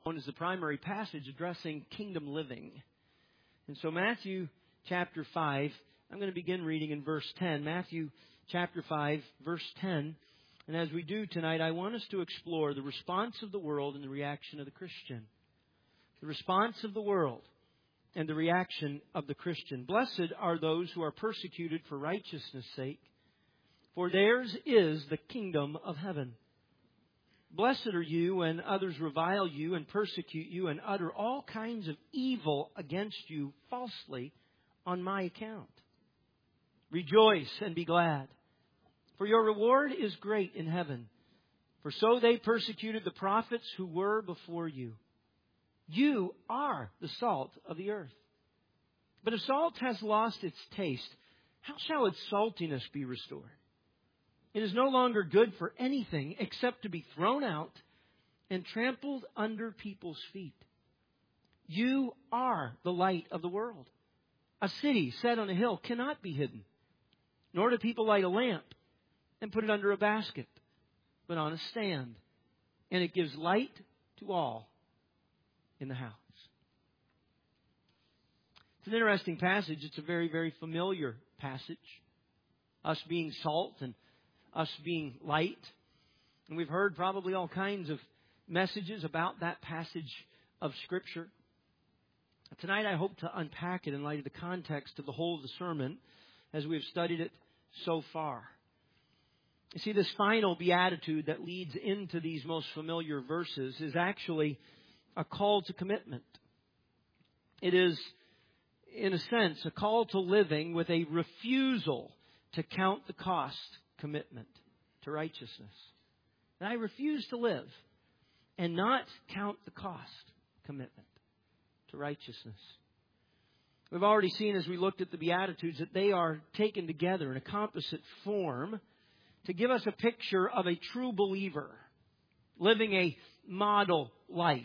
is the primary passage addressing kingdom living. And so Matthew chapter 5, I'm going to begin reading in verse 10. Matthew chapter 5, verse 10. And as we do tonight, I want us to explore the response of the world and the reaction of the Christian. The response of the world and the reaction of the Christian. Blessed are those who are persecuted for righteousness' sake, for theirs is the kingdom of heaven. Blessed are you when others revile you and persecute you and utter all kinds of evil against you falsely on my account. Rejoice and be glad, for your reward is great in heaven. For so they persecuted the prophets who were before you. You are the salt of the earth. But if salt has lost its taste, how shall its saltiness be restored? It is no longer good for anything except to be thrown out and trampled under people's feet. You are the light of the world. A city set on a hill cannot be hidden. Nor do people light a lamp and put it under a basket, but on a stand. And it gives light to all in the house. It's an interesting passage. It's a very, very familiar passage. Us being salt and us being light. And we've heard probably all kinds of messages about that passage of Scripture. Tonight I hope to unpack it in light of the context of the whole of the sermon as we've studied it so far. You see, this final beatitude that leads into these most familiar verses is actually a call to commitment. It is, in a sense, a call to living with a refusal to count the cost commitment to righteousness. And I refuse to live and not count the cost commitment to righteousness. We've already seen as we looked at the Beatitudes that they are taken together in a composite form to give us a picture of a true believer living a model life.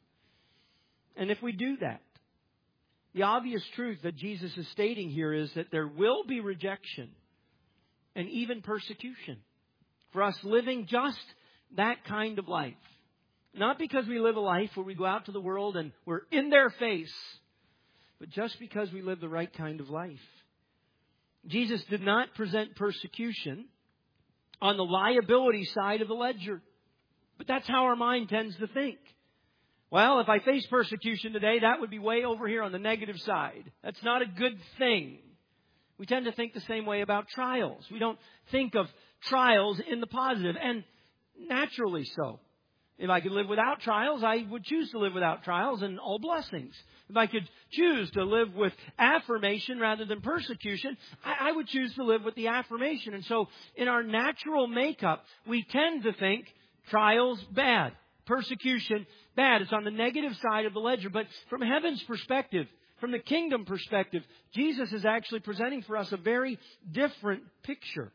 And if we do that, the obvious truth that Jesus is stating here is that there will be rejection and even persecution for us living just that kind of life. Not because we live a life where we go out to the world and we're in their face, but just because we live the right kind of life. Jesus did not present persecution on the liability side of the ledger. But that's how our mind tends to think. Well, if I face persecution today, that would be way over here on the negative side. That's not a good thing. We tend to think the same way about trials. We don't think of trials in the positive, and naturally so. If I could live without trials, I would choose to live without trials and all blessings. If I could choose to live with affirmation rather than persecution, I would choose to live with the affirmation. And so in our natural makeup, we tend to think trials bad, persecution bad. It's on the negative side of the ledger. But from heaven's perspective, from the kingdom perspective, Jesus is actually presenting for us a very different picture.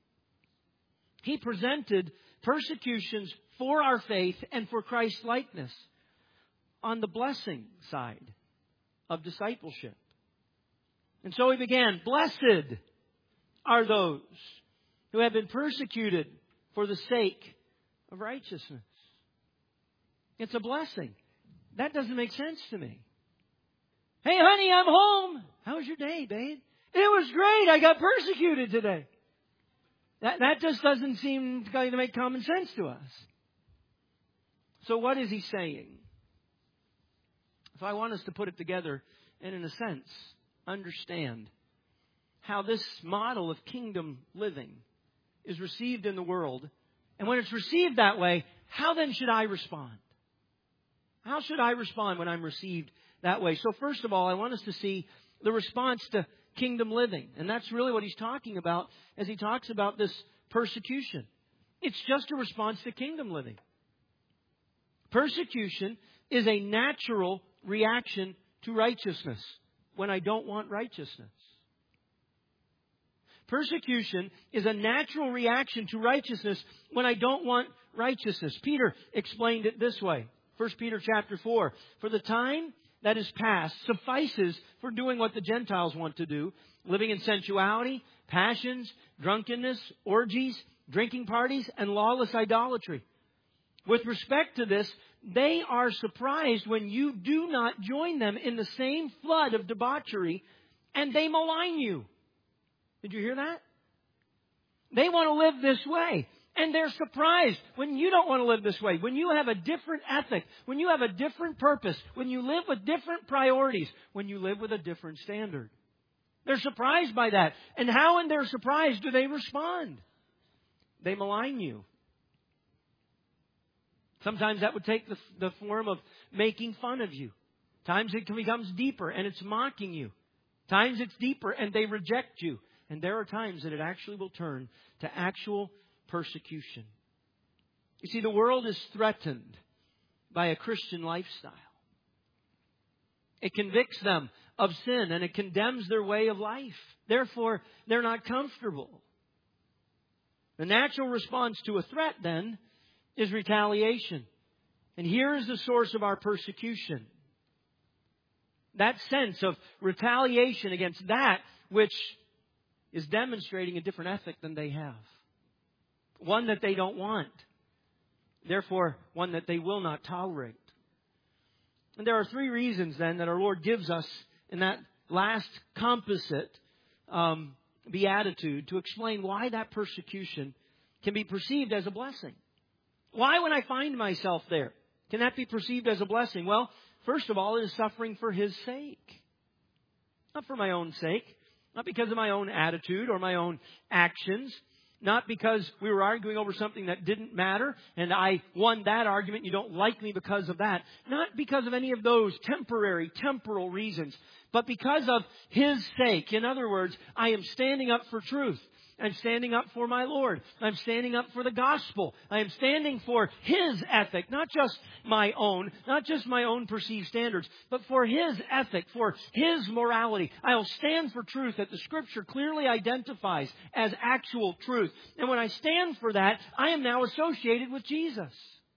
He presented persecutions for our faith and for Christ's likeness on the blessing side of discipleship. And so he began, blessed are those who have been persecuted for the sake of righteousness. It's a blessing. That doesn't make sense to me. Hey, honey, I'm home. How was your day, babe? It was great. I got persecuted today. That just doesn't seem to make common sense to us. So what is he saying? So I want us to put it together and, in a sense, understand how this model of kingdom living is received in the world. And when it's received that way, how then should I respond? How should I respond when I'm received that way? So first of all, I want us to see the response to kingdom living. And that's really what he's talking about as he talks about this persecution. It's just a response to kingdom living. Persecution is a natural reaction to righteousness when I don't want righteousness. Persecution is a natural reaction to righteousness when I don't want righteousness. Peter explained it this way. 1 Peter chapter 4. For the time that is past suffices for doing what the Gentiles want to do, living in sensuality, passions, drunkenness, orgies, drinking parties, and lawless idolatry. With respect to this, they are surprised when you do not join them in the same flood of debauchery, and they malign you. Did you hear that? They want to live this way. And they're surprised when you don't want to live this way. When you have a different ethic. When you have a different purpose. When you live with different priorities. When you live with a different standard. They're surprised by that. And how in their surprise do they respond? They malign you. Sometimes that would take the form of making fun of you. Times it becomes deeper and it's mocking you. Times it's deeper and they reject you. And there are times that it actually will turn to actual persecution. You see, the world is threatened by a Christian lifestyle. It convicts them of sin and it condemns their way of life. Therefore, they're not comfortable. The natural response to a threat, then, is retaliation. And here is the source of our persecution. That sense of retaliation against that which is demonstrating a different ethic than they have. One that they don't want. Therefore, one that they will not tolerate. And there are three reasons then that our Lord gives us in that last composite beatitude to explain why that persecution can be perceived as a blessing. Why, when I find myself there, can that be perceived as a blessing? Well, first of all, it is suffering for His sake. Not for my own sake. Not because of my own attitude or my own actions. Not because we were arguing over something that didn't matter and I won that argument. You don't like me because of that. Not because of any of those temporary, temporal reasons. But because of His sake. In other words, I am standing up for truth. I'm standing up for my Lord. I'm standing up for the gospel. I am standing for His ethic, not just my own perceived standards, but for His ethic, for His morality. I'll stand for truth that the Scripture clearly identifies as actual truth. And when I stand for that, I am now associated with Jesus.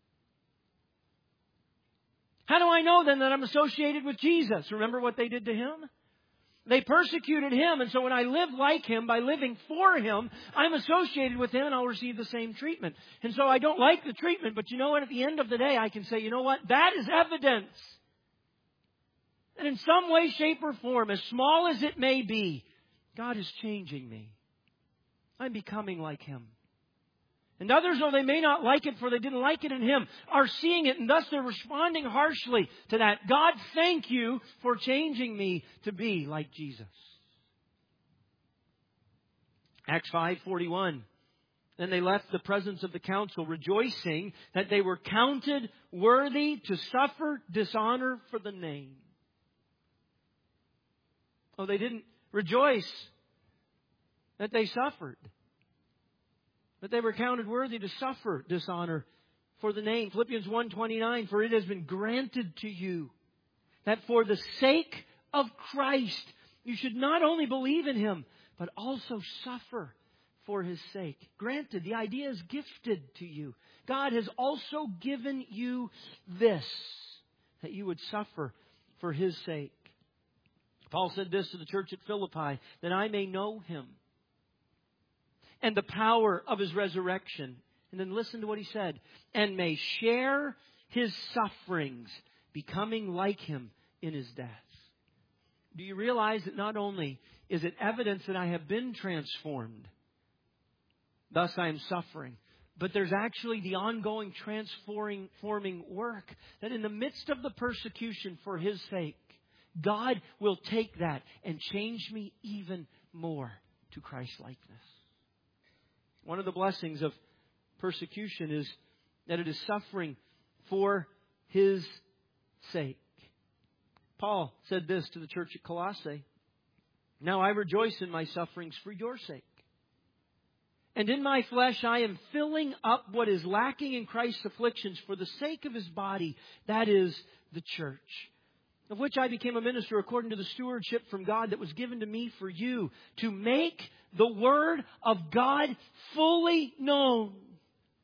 How do I know then that I'm associated with Jesus? Remember what they did to Him? They persecuted Him, and so when I live like Him, by living for Him, I'm associated with Him and I'll receive the same treatment. And so I don't like the treatment, but you know what? At the end of the day, I can say, you know what? That is evidence that in some way, shape, or form, as small as it may be, God is changing me. I'm becoming like Him. And others, though they may not like it, for they didn't like it in Him, are seeing it, and thus they're responding harshly to that. God, thank you for changing me to be like Jesus. Acts 5:41. Then they left the presence of the council, rejoicing that they were counted worthy to suffer dishonor for the name. Oh, they didn't rejoice that they suffered. But they were counted worthy to suffer dishonor for the name. Philippians 1:29, for it has been granted to you that for the sake of Christ, you should not only believe in Him, but also suffer for His sake. Granted, the idea is gifted to you. God has also given you this, that you would suffer for His sake. Paul said this to the church at Philippi, that I may know Him and the power of His resurrection. And then listen to what he said. And may share His sufferings, becoming like Him in His death. Do you realize that not only is it evidence that I have been transformed, thus I am suffering, but there's actually the ongoing transforming work that in the midst of the persecution for His sake, God will take that and change me even more to Christ-likeness. One of the blessings of persecution is that it is suffering for His sake. Paul said this to the church at Colossae. Now I rejoice in my sufferings for your sake. And in my flesh I am filling up what is lacking in Christ's afflictions for the sake of His body, that is the church, of which I became a minister according to the stewardship from God that was given to me for you, to make the Word of God fully known,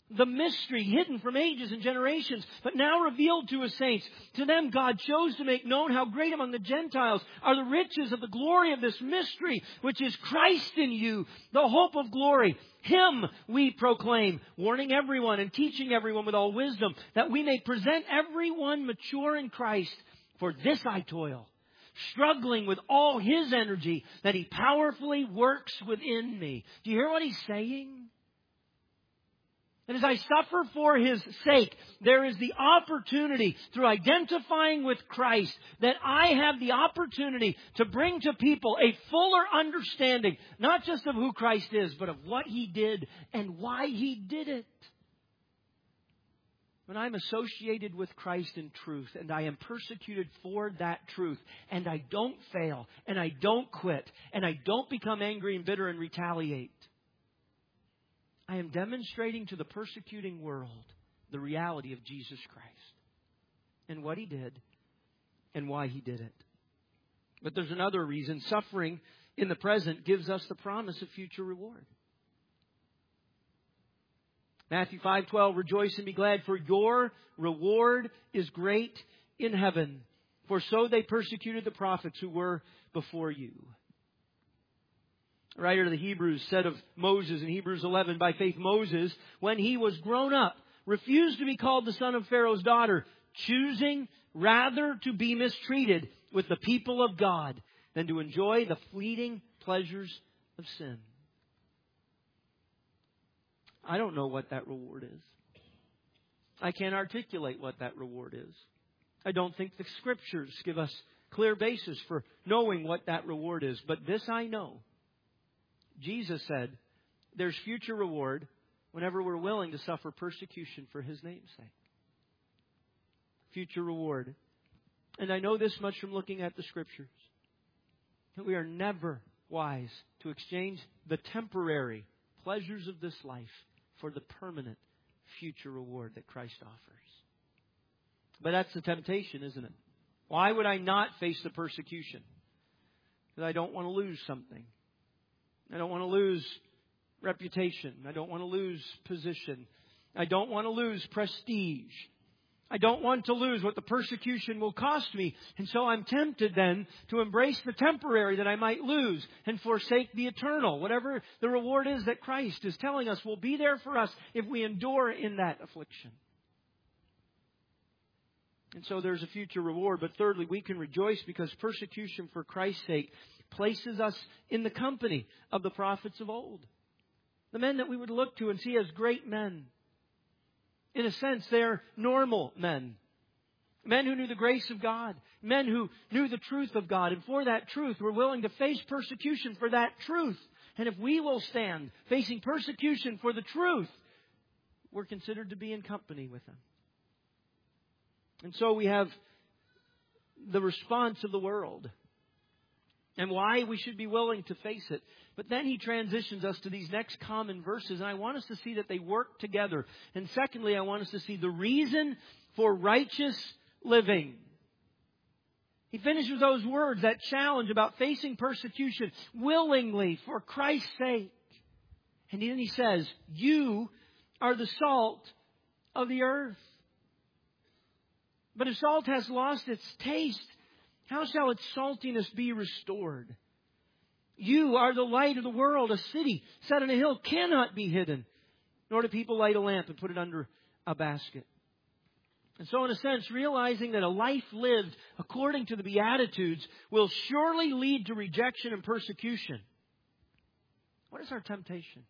The mystery hidden from ages and generations, but now revealed to His saints. To them God chose to make known how great among the Gentiles are the riches of the glory of this mystery, which is Christ in you, the hope of glory. Him we proclaim, warning everyone and teaching everyone with all wisdom, that we may present everyone mature in Christ. For this I toil, struggling with all His energy, that He powerfully works within me. Do you hear what He's saying? And as I suffer for His sake, there is the opportunity, through identifying with Christ, that I have the opportunity to bring to people a fuller understanding, not just of who Christ is, but of what He did and why He did it. When I'm associated with Christ in truth, and I am persecuted for that truth, and I don't fail, and I don't quit, and I don't become angry and bitter and retaliate, I am demonstrating to the persecuting world the reality of Jesus Christ and what He did and why He did it. But there's another reason. Suffering in the present gives us the promise of future reward. Matthew 5:12, rejoice and be glad, for your reward is great in heaven. For so they persecuted the prophets who were before you. The writer of the Hebrews said of Moses in Hebrews 11, by faith Moses, when he was grown up, refused to be called the son of Pharaoh's daughter, choosing rather to be mistreated with the people of God than to enjoy the fleeting pleasures of sin. I don't know what that reward is. I can't articulate what that reward is. I don't think the Scriptures give us clear basis for knowing what that reward is. But this I know. Jesus said, there's future reward whenever we're willing to suffer persecution for His name's sake. Future reward. And I know this much from looking at the Scriptures, that we are never wise to exchange the temporary pleasures of this life for the permanent future reward that Christ offers. But that's the temptation, isn't it? Why would I not face the persecution? Because I don't want to lose something. I don't want to lose reputation. I don't want to lose position. I don't want to lose prestige. I don't want to lose what the persecution will cost me. And so I'm tempted then to embrace the temporary that I might lose and forsake the eternal. Whatever the reward is that Christ is telling us will be there for us if we endure in that affliction. And so there's a future reward. But thirdly, we can rejoice because persecution for Christ's sake places us in the company of the prophets of old. The men that we would look to and see as great men. In a sense, they're normal men. Men who knew the grace of God. Men who knew the truth of God. And for that truth, were willing to face persecution for that truth. And if we will stand facing persecution for the truth, we're considered to be in company with them. And so we have the response of the world and why we should be willing to face it. But then he transitions us to these next common verses, and I want us to see that they work together. And secondly, I want us to see the reason for righteous living. He finishes those words, that challenge about facing persecution willingly for Christ's sake. And then he says, you are the salt of the earth. But if salt has lost its taste, how shall its saltiness be restored? You are the light of the world. A city set on a hill cannot be hidden. Nor do people light a lamp and put it under a basket. And so in a sense, realizing that a life lived according to the Beatitudes will surely lead to rejection and persecution. What is our temptation?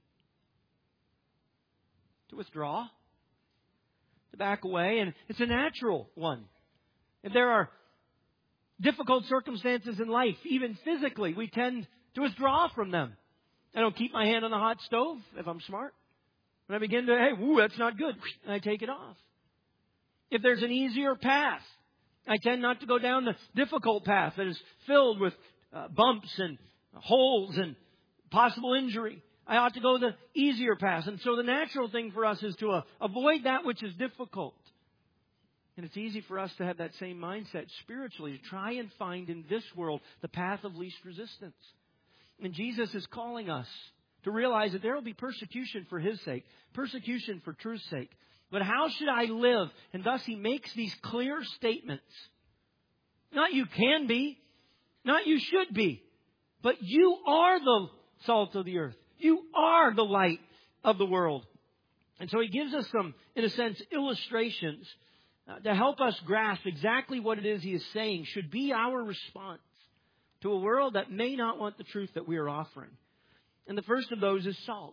To withdraw? To back away? And it's a natural one. If there are difficult circumstances in life, even physically, we tend to withdraw from them. I don't keep my hand on the hot stove if I'm smart. When I begin to, that's not good, and I take it off. If there's an easier path, I tend not to go down the difficult path that is filled with bumps and holes and possible injury. I ought to go the easier path. And so the natural thing for us is to avoid that which is difficult. And it's easy for us to have that same mindset spiritually, to try and find in this world the path of least resistance. And Jesus is calling us to to realize that there will be persecution for His sake, persecution for truth's sake. But how should I live? And thus He makes these clear statements. Not you can be, not you should be, but you are the salt of the earth. You are the light of the world. And so He gives us some, in a sense, illustrations to help us grasp exactly what it is He is saying should be our response to a world that may not want the truth that we are offering. And the first of those is salt.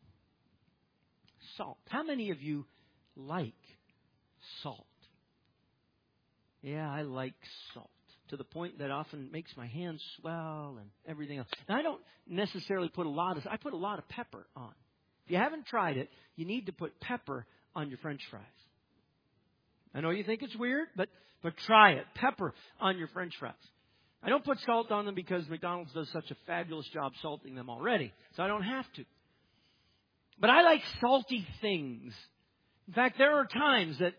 Salt. How many of you like salt? Yeah, I like salt. To the point that often makes my hands swell and everything else. And I don't necessarily put I put a lot of pepper on. If you haven't tried it, you need to put pepper on your French fries. I know you think it's weird, but try it. Pepper on your French fries. I don't put salt on them because McDonald's does such a fabulous job salting them already, so I don't have to. But I like salty things. In fact, there are times that,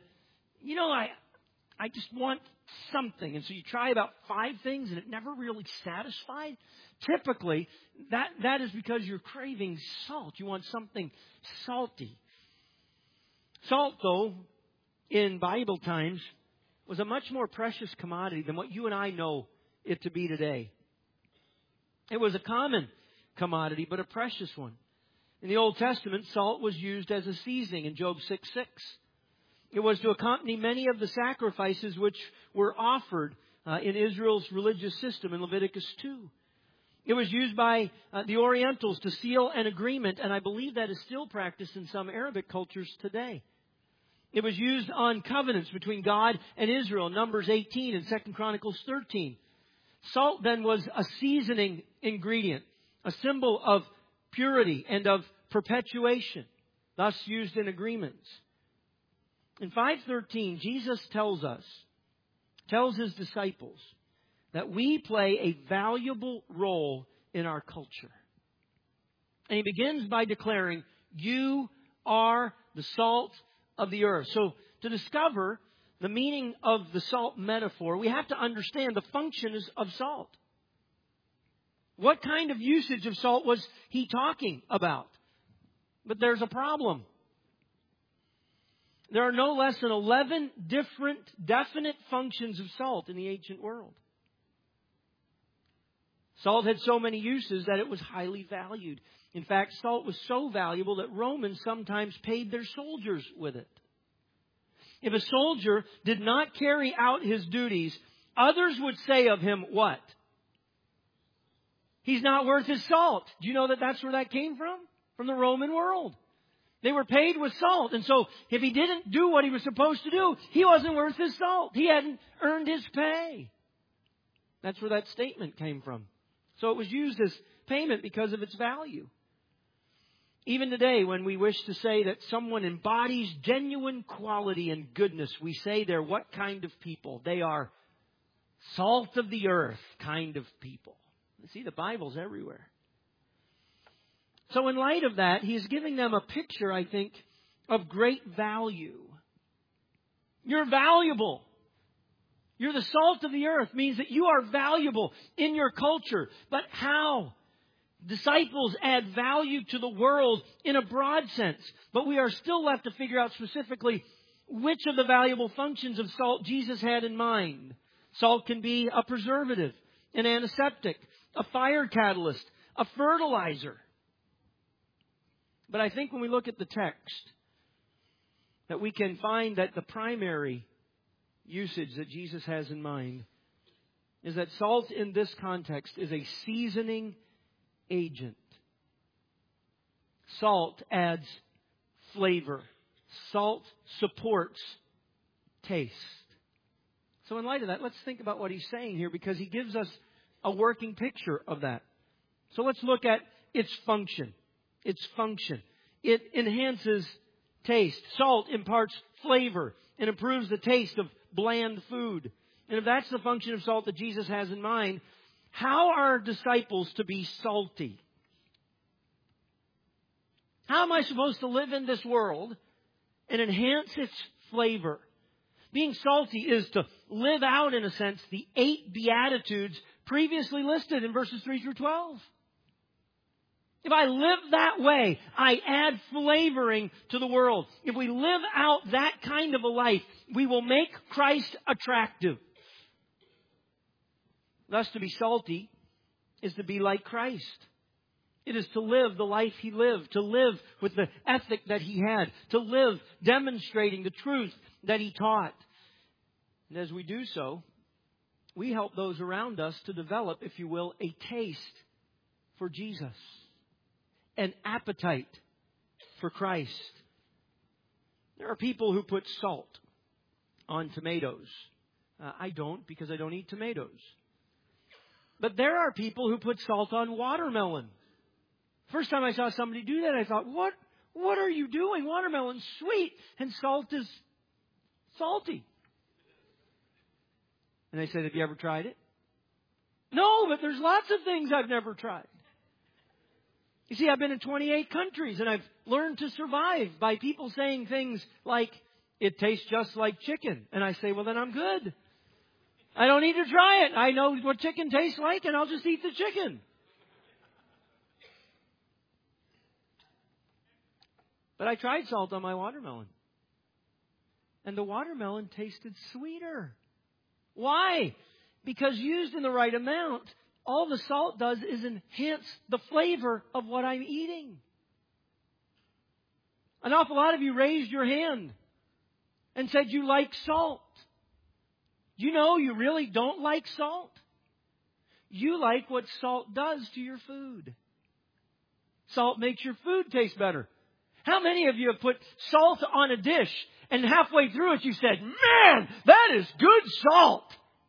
I just want something. And so you try about 5 things and it never really satisfied. Typically, that is because you're craving salt. You want something salty. Salt, though, in Bible times, was a much more precious commodity than what you and I know it to be today. It was a common commodity, but a precious one. In the Old Testament, salt was used as a seasoning in Job 6:6. It was to accompany many of the sacrifices which were offered in Israel's religious system in Leviticus 2. It was used by the Orientals to seal an agreement, and I believe that is still practiced in some Arabic cultures today. It was used on covenants between God and Israel, Numbers 18 and 2 Chronicles 13. Salt then was a seasoning ingredient, a symbol of purity and of perpetuation, thus used in agreements. In 5:13, Jesus tells His disciples that we play a valuable role in our culture. And He begins by declaring, you are the salt of the earth. So to discover the meaning of the salt metaphor, we have to understand the functions of salt. What kind of usage of salt was He talking about? But there's a problem. There are no less than 11 different definite functions of salt in the ancient world. Salt had so many uses that it was highly valued. In fact, salt was so valuable that Romans sometimes paid their soldiers with it. If a soldier did not carry out his duties, others would say of him, what? He's not worth his salt. Do you know that that's where that came from? From the Roman world. They were paid with salt. And so if he didn't do what he was supposed to do, he wasn't worth his salt. He hadn't earned his pay. That's where that statement came from. So it was used as payment because of its value. Even today, when we wish to say that someone embodies genuine quality and goodness, we say they're what kind of people? They are salt of the earth kind of people. You see, the Bible's everywhere. So in light of that, He is giving them a picture, I think, of great value. You're valuable. You're the salt of the earth means that you are valuable in your culture. But how? Disciples add value to the world in a broad sense. But we are still left to figure out specifically which of the valuable functions of salt Jesus had in mind. Salt can be a preservative, an antiseptic, a fire catalyst, a fertilizer. But I think when we look at the text, that we can find that the primary usage that Jesus has in mind is that salt in this context is a seasoning agent. Salt adds flavor. Salt supports taste. So in light of that, let's think about what He's saying here, because He gives us a working picture of that. So let's look at its function. Its function. It enhances taste. Salt imparts flavor and improves the taste of bland food. And if that's the function of salt that Jesus has in mind, how are disciples to be salty? How am I supposed to live in this world and enhance its flavor? Being salty is to live out, in a sense, the 8 Beatitudes previously listed in verses 3 through 12. If I live that way, I add flavoring to the world. If we live out that kind of a life, we will make Christ attractive. Thus, to be salty is to be like Christ. It is to live the life He lived, to live with the ethic that He had, to live demonstrating the truth that He taught. And as we do so, we help those around us to develop, if you will, a taste for Jesus, an appetite for Christ. There are people who put salt on tomatoes. I don't, because I don't eat tomatoes. But there are people who put salt on watermelon. First time I saw somebody do that, I thought, what are you doing? Watermelon's sweet and salt is salty. And they said, have you ever tried it? No, but there's lots of things I've never tried. You see, I've been in 28 countries and I've learned to survive by people saying things like, it tastes just like chicken. And I say, well, then I'm good. I don't need to try it. I know what chicken tastes like and I'll just eat the chicken. But I tried salt on my watermelon. And the watermelon tasted sweeter. Why? Because used in the right amount, all the salt does is enhance the flavor of what I'm eating. An awful lot of you raised your hand and said you like salt. You know you really don't like salt. You like what salt does to your food. Salt makes your food taste better. How many of you have put salt on a dish and halfway through it you said, man, that is good salt?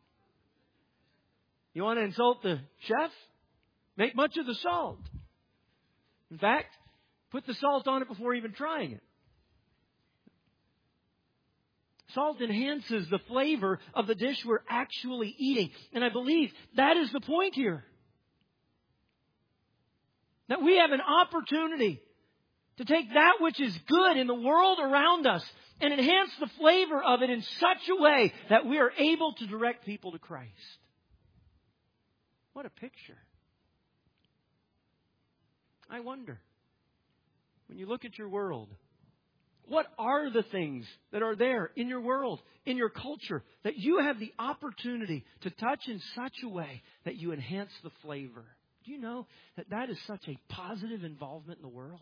You want to insult the chef? Make much of the salt. In fact, put the salt on it before even trying it. Salt enhances the flavor of the dish we're actually eating. And I believe that is the point here. That we have an opportunity to take that which is good in the world around us and enhance the flavor of it in such a way that we are able to direct people to Christ. What a picture. I wonder, when you look at your world, what are the things that are there in your world, in your culture, that you have the opportunity to touch in such a way that you enhance the flavor? Do you know that that is such a positive involvement in the world?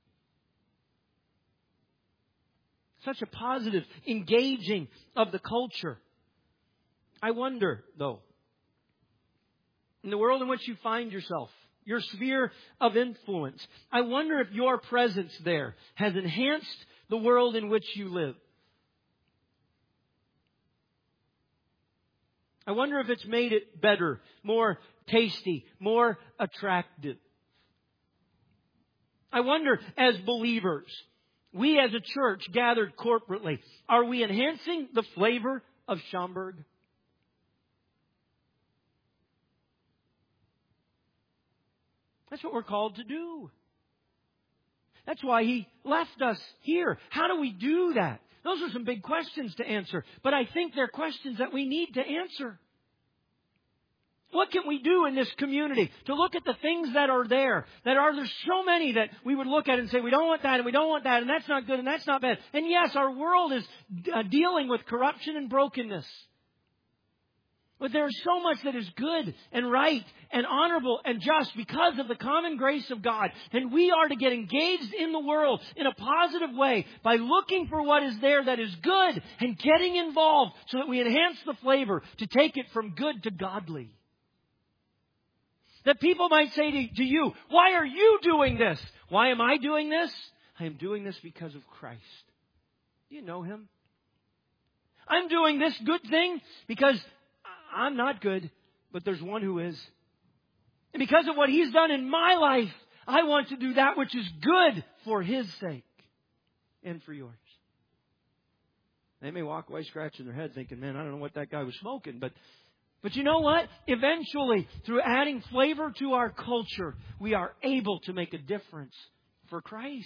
Such a positive engaging of the culture. I wonder, though, in the world in which you find yourself, your sphere of influence, I wonder if your presence there has enhanced the world in which you live. I wonder if it's made it better, more tasty, more attractive. I wonder, as believers, we as a church gathered corporately, are we enhancing the flavor of Schaumburg? That's what we're called to do. That's why He left us here. How do we do that? Those are some big questions to answer. But I think they're questions that we need to answer. What can we do in this community to look at the things that are there? There's so many that we would look at and say, we don't want that and we don't want that and that's not good and that's not bad. And yes, our world is dealing with corruption and brokenness. But there is so much that is good and right and honorable and just because of the common grace of God. And we are to get engaged in the world in a positive way by looking for what is there that is good and getting involved so that we enhance the flavor to take it from good to godly. That people might say to you, why are you doing this? Why am I doing this? I am doing this because of Christ. Do you know Him? I'm doing this good thing because I'm not good, but there's one who is. And because of what He's done in my life, I want to do that which is good for His sake and for yours. They may walk away scratching their head thinking, man, I don't know what that guy was smoking, but you know what? Eventually, through adding flavor to our culture, we are able to make a difference for Christ.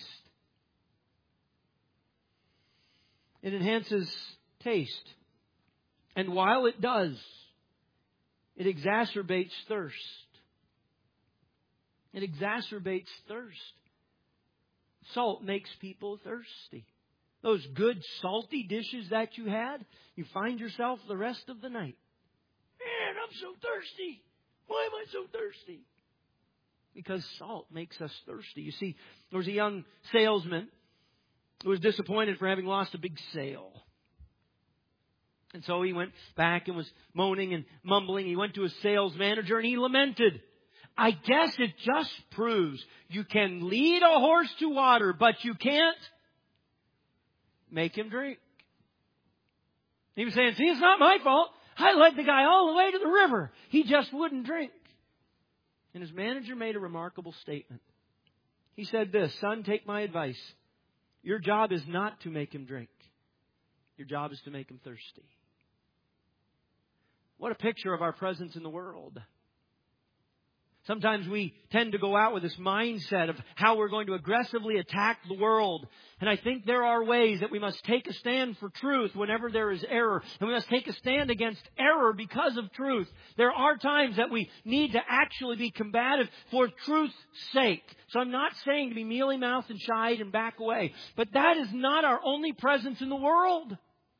It enhances taste. And while it does, it exacerbates thirst. It exacerbates thirst. Salt makes people thirsty. Those good salty dishes that you had, you find yourself the rest of the night. Man, I'm so thirsty. Why am I so thirsty? Because salt makes us thirsty. You see, there was a young salesman who was disappointed for having lost a big sale. And so he went back and was moaning and mumbling. He went to his sales manager and he lamented, I guess it just proves you can lead a horse to water, but you can't make him drink. He was saying, see, it's not my fault. I led the guy all the way to the river. He just wouldn't drink. And his manager made a remarkable statement. He said this, son, take my advice. Your job is not to make him drink. Your job is to make him thirsty. What a picture of our presence in the world. Sometimes we tend to go out with this mindset of how we're going to aggressively attack the world. And I think there are ways that we must take a stand for truth whenever there is error. And we must take a stand against error because of truth. There are times that we need to actually be combative for truth's sake. So I'm not saying to be mealy-mouthed and shy and back away. But that is not our only presence in the world.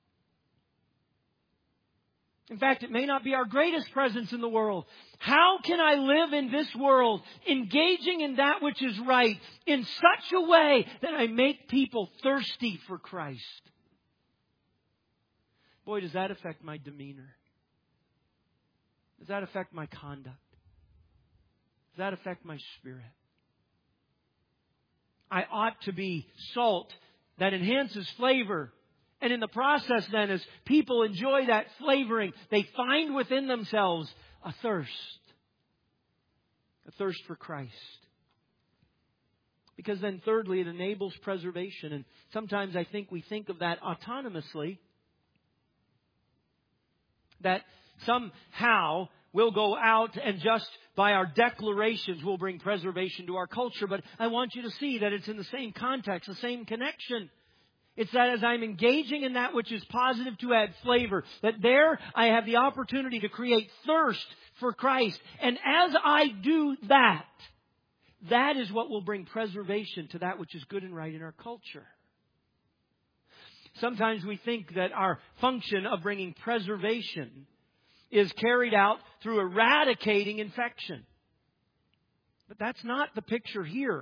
In fact, it may not be our greatest presence in the world. How can I live in this world, engaging in that which is right, in such a way that I make people thirsty for Christ? Boy, does that affect my demeanor. Does that affect my conduct? Does that affect my spirit? I ought to be salt that enhances flavor. And in the process then, as people enjoy that flavoring, they find within themselves a thirst for Christ. Because then thirdly, it enables preservation. And sometimes I think we think of that autonomously, that somehow we'll go out and just by our declarations we'll bring preservation to our culture. But I want you to see that it's in the same context, the same connection. It's that as I'm engaging in that which is positive to add flavor, that there I have the opportunity to create thirst for Christ. And as I do that, that is what will bring preservation to that which is good and right in our culture. Sometimes we think that our function of bringing preservation is carried out through eradicating infection. But that's not the picture here.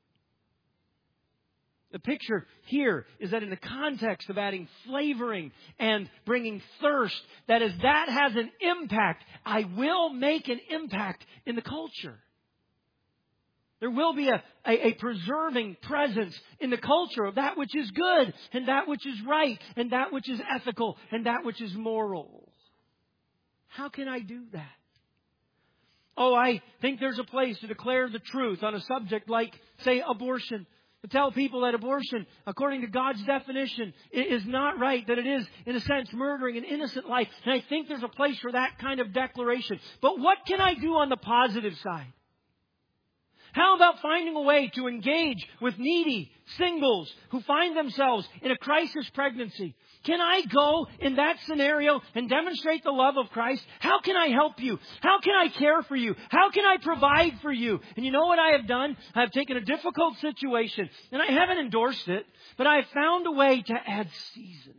The picture here is that in the context of adding flavoring and bringing thirst, that as that has an impact, I will make an impact in the culture. There will be a preserving presence in the culture of that which is good and that which is right and that which is ethical and that which is moral. How can I do that? Oh, I think there's a place to declare the truth on a subject like, say, abortion. To tell people that abortion, according to God's definition, is not right, that it is, in a sense, murdering an innocent life. And I think there's a place for that kind of declaration. But what can I do on the positive side? How about finding a way to engage with needy singles who find themselves in a crisis pregnancy? Can I go in that scenario and demonstrate the love of Christ? How can I help you? How can I care for you? How can I provide for you? And you know what I have done? I've taken a difficult situation, and I haven't endorsed it, but I've found a way to add seasoning.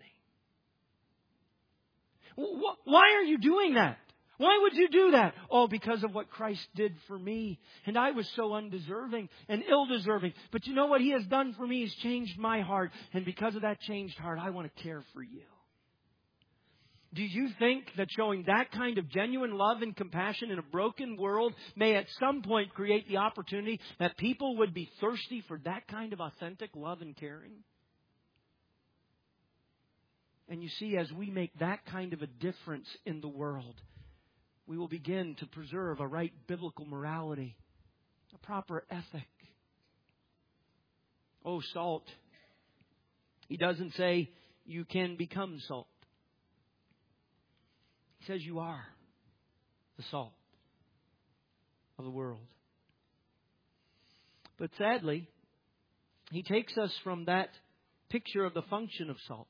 Why are you doing that? Why would you do that? Oh, because of what Christ did for me. And I was so undeserving and ill-deserving. But you know what He has done for me? He's changed my heart. And because of that changed heart, I want to care for you. Do you think that showing that kind of genuine love and compassion in a broken world may at some point create the opportunity that people would be thirsty for that kind of authentic love and caring? And you see, as we make that kind of a difference in the world, we will begin to preserve a right biblical morality, a proper ethic. Oh, salt. He doesn't say you can become salt. He says you are the salt of the world. But sadly, He takes us from that picture of the function of salt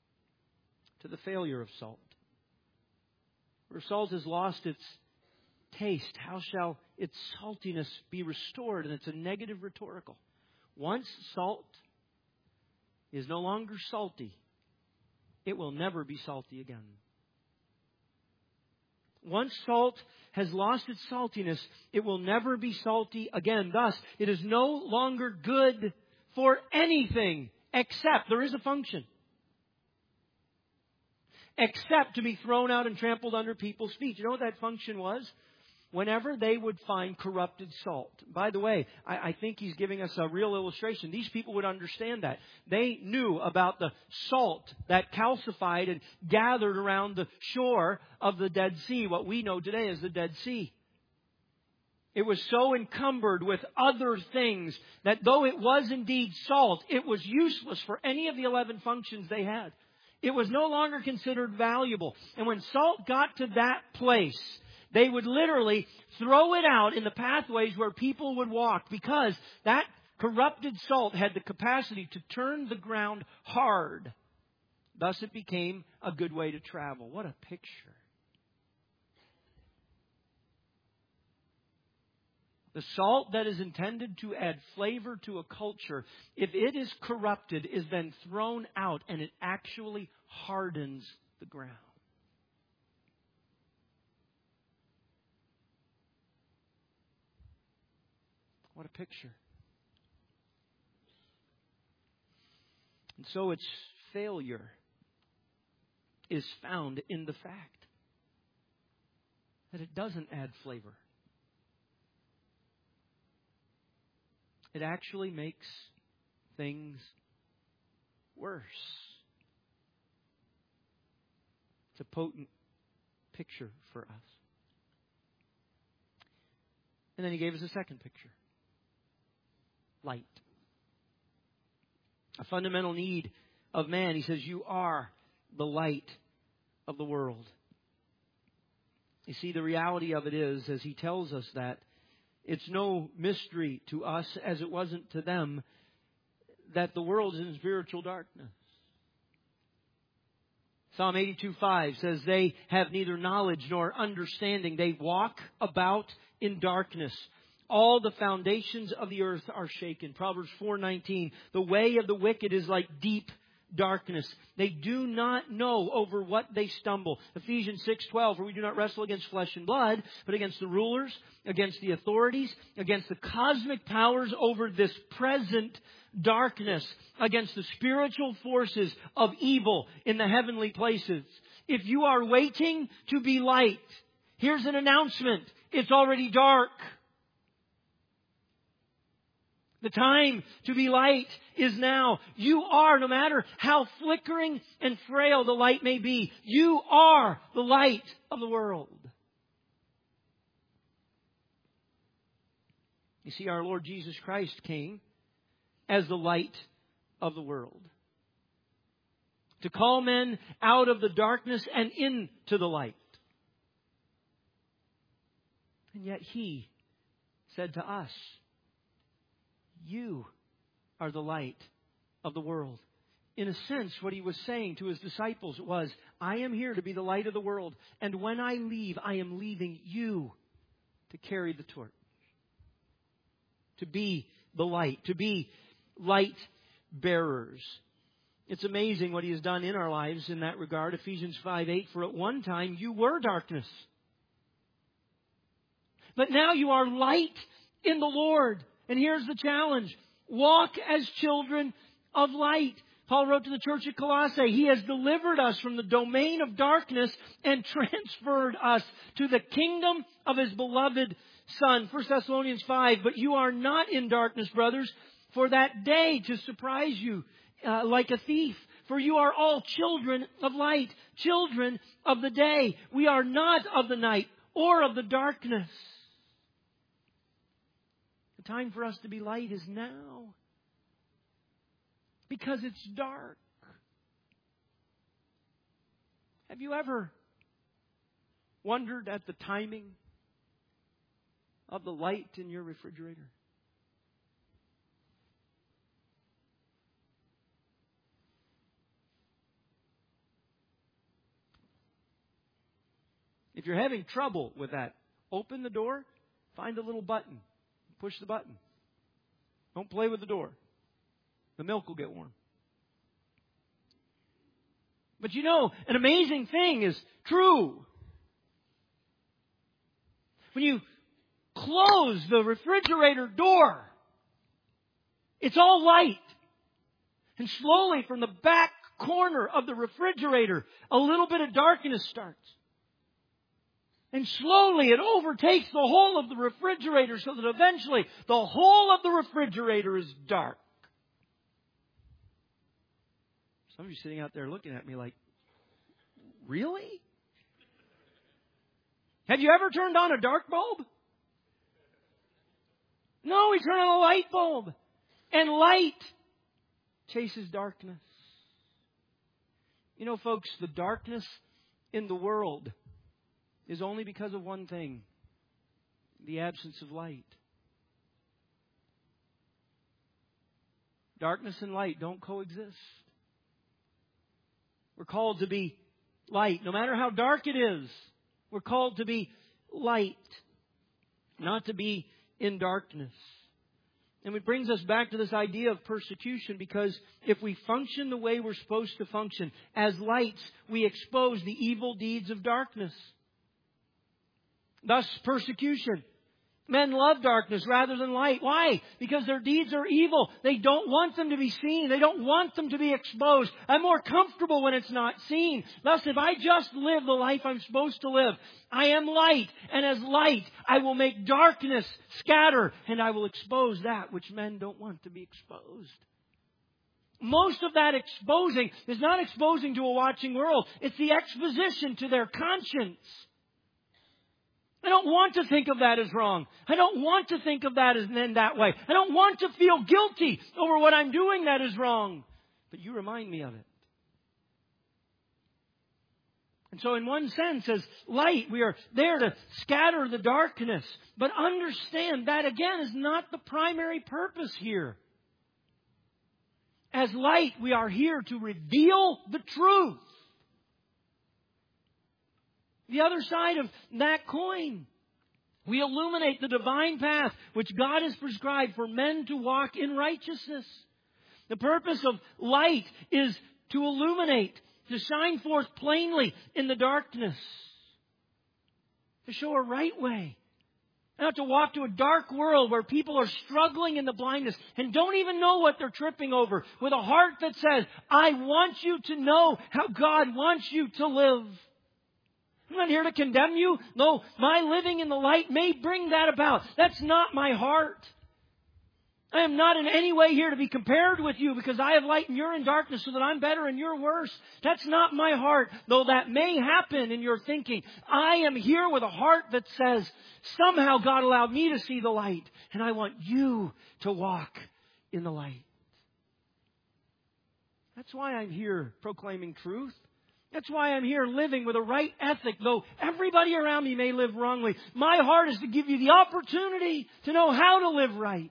to the failure of salt. Where salt has lost its taste? How shall its saltiness be restored? And it's a negative rhetorical. Once salt is no longer salty, it will never be salty again. Once salt has lost its saltiness, it will never be salty again. Thus, it is no longer good for anything except, there is a function, except to be thrown out and trampled under people's feet. You know what that function was? Whenever they would find corrupted salt. By the way, I think he's giving us a real illustration. These people would understand that. They knew about the salt that calcified and gathered around the shore of the Dead Sea, what we know today as the Dead Sea. It was so encumbered with other things that though it was indeed salt, it was useless for any of the 11 functions they had. It was no longer considered valuable. And when salt got to that place, they would literally throw it out in the pathways where people would walk, because that corrupted salt had the capacity to turn the ground hard. Thus it became a good way to travel. What a picture. The salt that is intended to add flavor to a culture, if it is corrupted, is then thrown out and it actually hardens the ground. What a picture. And so its failure is found in the fact that it doesn't add flavor. It actually makes things worse. It's a potent picture for us. And then he gave us a second picture. Light. A fundamental need of man. He says, you are the light of the world. You see, the reality of it is, as he tells us that, it's no mystery to us, as it wasn't to them, that the world is in spiritual darkness. Psalm 82:5 says, they have neither knowledge nor understanding. They walk about in darkness. All the foundations of the earth are shaken. Proverbs 4:19, the way of the wicked is like deep darkness. They do not know over what they stumble. Ephesians 6:12, for we do not wrestle against flesh and blood, but against the rulers, against the authorities, against the cosmic powers over this present darkness, against the spiritual forces of evil in the heavenly places. If you are waiting to be light, here's an announcement. It's already dark. The time to be light is now. You are, no matter how flickering and frail the light may be, you are the light of the world. You see, our Lord Jesus Christ came as the light of the world, to call men out of the darkness and into the light. And yet He said to us, you are the light of the world. In a sense, what He was saying to His disciples was, I am here to be the light of the world. And when I leave, I am leaving you to carry the torch. To be the light. To be light bearers. It's amazing what He has done in our lives in that regard. Ephesians 5:8, for at one time you were darkness, but now you are light in the Lord. And here's the challenge. Walk as children of light. Paul wrote to the church at Colossae, He has delivered us from the domain of darkness and transferred us to the kingdom of His beloved Son. 1 Thessalonians 5, but you are not in darkness, brothers, for that day to surprise you like a thief. For you are all children of light, children of the day. We are not of the night or of the darkness. The time for us to be light is now, because it's dark. Have you ever wondered at the timing of the light in your refrigerator? If you're having trouble with that open the door, find the little button. Push the button. Don't play with the door. The milk will get warm. But you know, an amazing thing is true. When you close the refrigerator door, it's all light. And slowly from the back corner of the refrigerator, a little bit of darkness starts. And slowly it overtakes the whole of the refrigerator so that eventually the whole of the refrigerator is dark. Some of you sitting out there looking at me like, really? Have you ever turned on a dark bulb? No, we turn on a light bulb. And light chases darkness. You know, folks, the darkness in the world is only because of one thing: the absence of light. Darkness and light don't coexist. We're called to be light. No matter how dark it is, we're called to be light, not to be in darkness. And it brings us back to this idea of persecution, because if we function the way we're supposed to function, as lights, we expose the evil deeds of darkness. Thus, persecution. Men love darkness rather than light. Why? Because their deeds are evil. They don't want them to be seen. They don't want them to be exposed. I'm more comfortable when it's not seen. Thus, if I just live the life I'm supposed to live, I am light. And as light, I will make darkness scatter. And I will expose that which men don't want to be exposed. Most of that exposing is not exposing to a watching world. It's the exposition to their conscience. I don't want to think of that as wrong. I don't want to think of that as in that way. I don't want to feel guilty over what I'm doing that is wrong. But you remind me of it. And so in one sense, as light, we are there to scatter the darkness. But understand that, again, is not the primary purpose here. As light, we are here to reveal the truth. The other side of that coin, we illuminate the divine path which God has prescribed for men to walk in righteousness. The purpose of light is to illuminate, to shine forth plainly in the darkness, to show a right way. Not to walk to a dark world where people are struggling in the blindness and don't even know what they're tripping over, with a heart that says, I want you to know how God wants you to live. I'm not here to condemn you. No, my living in the light may bring that about. That's not my heart. I am not in any way here to be compared with you because I have light and you're in darkness so that I'm better and you're worse. That's not my heart, though that may happen in your thinking. I am here with a heart that says, somehow God allowed me to see the light, and I want you to walk in the light. That's why I'm here proclaiming truth. That's why I'm here living with a right ethic, though everybody around me may live wrongly. My heart is to give you the opportunity to know how to live right.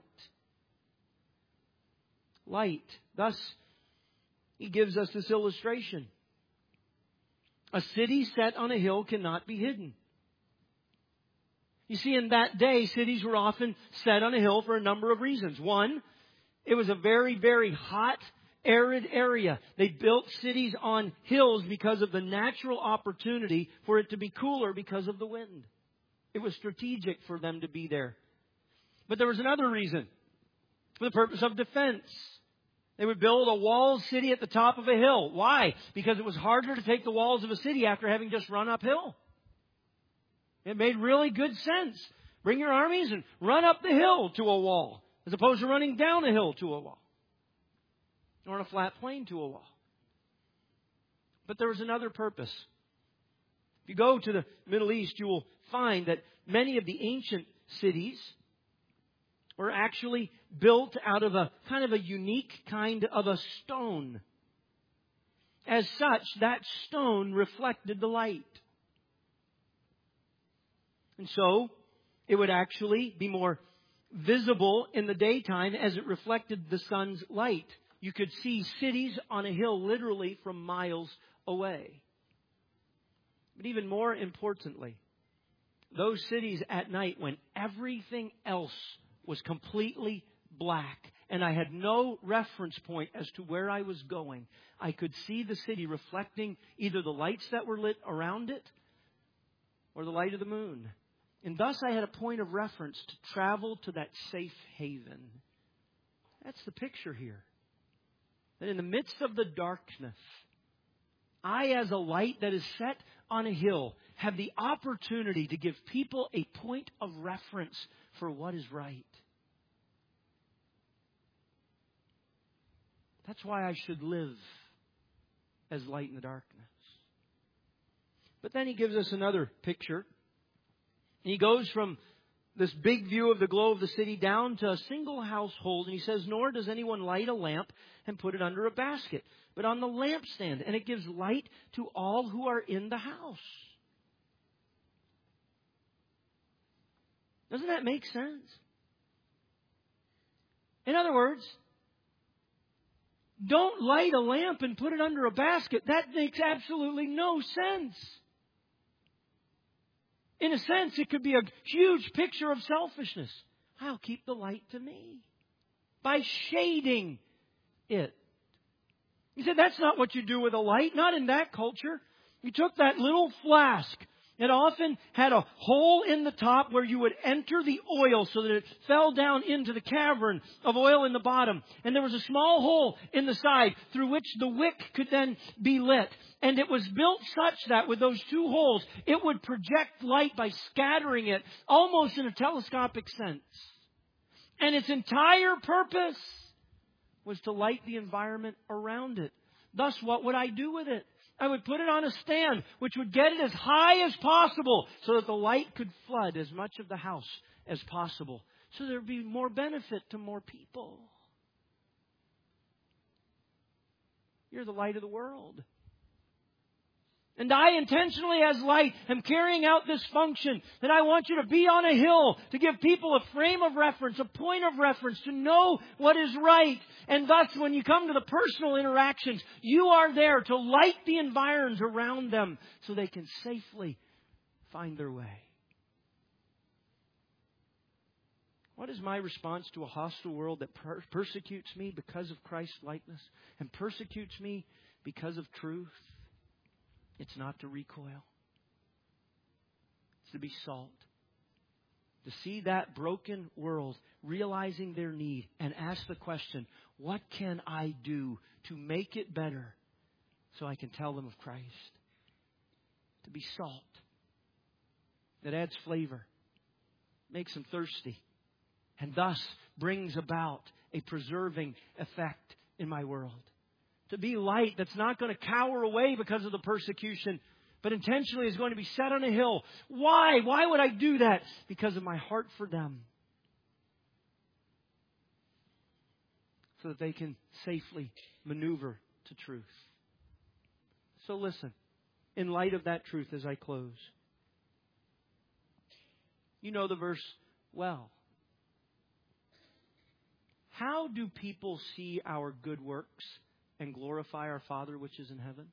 Light. Thus, he gives us this illustration. A city set on a hill cannot be hidden. You see, in that day, cities were often set on a hill for a number of reasons. One, it was a very, very hot, arid area. They built cities on hills because of the natural opportunity for it to be cooler because of the wind. It was strategic for them to be there. But there was another reason. For the purpose of defense. They would build a walled city at the top of a hill. Why? Because it was harder to take the walls of a city after having just run uphill. It made really good sense. Bring your armies and run up the hill to a wall, as opposed to running down a hill to a wall. Or on a flat plain to a wall. But there was another purpose. If you go to the Middle East, you will find that many of the ancient cities were actually built out of a kind of a unique kind of a stone. As such, that stone reflected the light. And so, it would actually be more visible in the daytime as it reflected the sun's light. You could see cities on a hill literally from miles away. But even more importantly, those cities at night when everything else was completely black and I had no reference point as to where I was going, I could see the city reflecting either the lights that were lit around it or the light of the moon. And thus I had a point of reference to travel to that safe haven. That's the picture here. That in the midst of the darkness, I, as a light that is set on a hill, have the opportunity to give people a point of reference for what is right. That's why I should live as light in the darkness. But then he gives us another picture. He goes from this big view of the glow of the city down to a single household. And he says, nor does anyone light a lamp and put it under a basket, but on the lampstand. And it gives light to all who are in the house. Doesn't that make sense? In other words, don't light a lamp and put it under a basket. That makes absolutely no sense. In a sense, it could be a huge picture of selfishness. I'll keep the light to me by shading it. He said, that's not what you do with a light. Not in that culture. You took that little flask. It often had a hole in the top where you would enter the oil so that it fell down into the cavern of oil in the bottom. And there was a small hole in the side through which the wick could then be lit. And it was built such that with those two holes, it would project light by scattering it almost in a telescopic sense. And its entire purpose was to light the environment around it. Thus, what would I do with it? I would put it on a stand, which would get it as high as possible so that the light could flood as much of the house as possible. So there would be more benefit to more people. You're the light of the world. And I intentionally, as light, am carrying out this function that I want you to be on a hill to give people a frame of reference, a point of reference, to know what is right. And thus, when you come to the personal interactions, you are there to light the environs around them so they can safely find their way. What is my response to a hostile world that persecutes me because of Christ's likeness and persecutes me because of truth? It's not to recoil. It's to be salt. To see that broken world realizing their need and ask the question, what can I do to make it better so I can tell them of Christ? To be salt that adds flavor, makes them thirsty, and thus brings about a preserving effect in my world. To be light that's not going to cower away because of the persecution, but intentionally is going to be set on a hill. Why? Why would I do that? Because of my heart for them. So that they can safely maneuver to truth. So listen, in light of that truth as I close. You know the verse well. How do people see our good works and glorify our Father which is in heaven?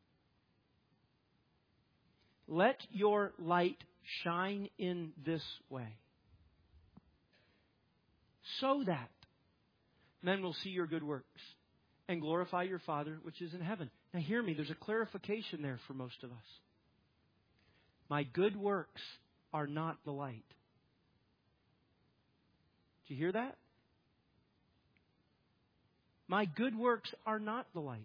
Let your light shine in this way, so that men will see your good works and glorify your Father which is in heaven. Now hear me, there's a clarification there for most of us. My good works are not the light. Did you hear that? My good works are not the light.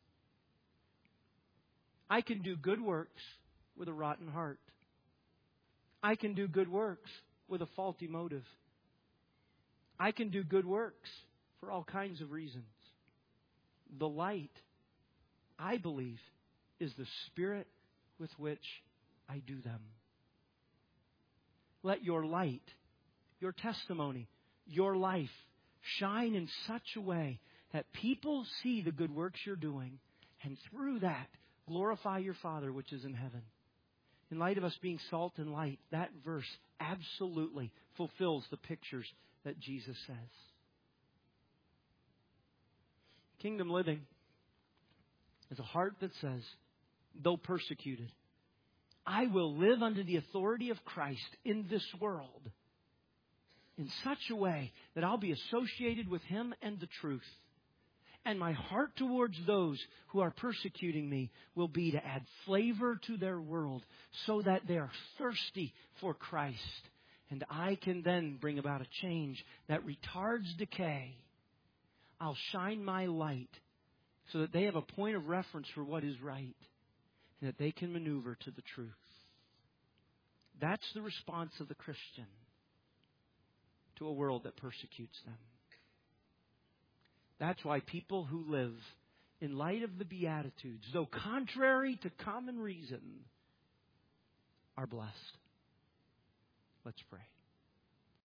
I can do good works with a rotten heart. I can do good works with a faulty motive. I can do good works for all kinds of reasons. The light, I believe, is the spirit with which I do them. Let your light, your testimony, your life shine in such a way that people see the good works you're doing, and through that, glorify your Father which is in heaven. In light of us being salt and light, that verse absolutely fulfills the pictures that Jesus says. Kingdom living is a heart that says, though persecuted, I will live under the authority of Christ in this world in such a way that I'll be associated with Him and the truth. And my heart towards those who are persecuting me will be to add flavor to their world so that they are thirsty for Christ. And I can then bring about a change that retards decay. I'll shine my light so that they have a point of reference for what is right and that they can maneuver to the truth. That's the response of the Christian to a world that persecutes them. That's why people who live in light of the Beatitudes, though contrary to common reason, are blessed. Let's pray.